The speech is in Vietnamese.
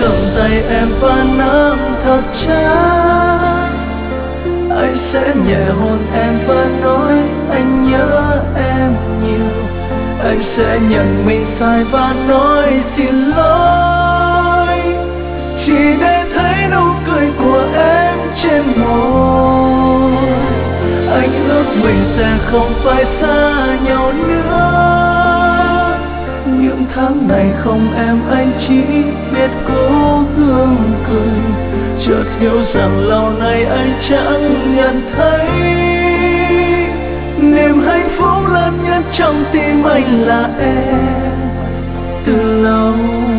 cầm tay em và nắm thật chặt. Anh sẽ nhẹ hôn em và nói anh nhớ em nhiều. Anh sẽ nhận mình sai và nói xin lỗi, chỉ để thấy nụ cười của em trên môi. Anh ước mình sẽ không phải xa nhau nữa. Những tháng ngày không em anh chỉ biết cố gắng cười, chợt hiểu rằng lâu nay anh chẳng nhận thấy niềm hạnh phúc lớn nhất trong tim anh là em từ lâu.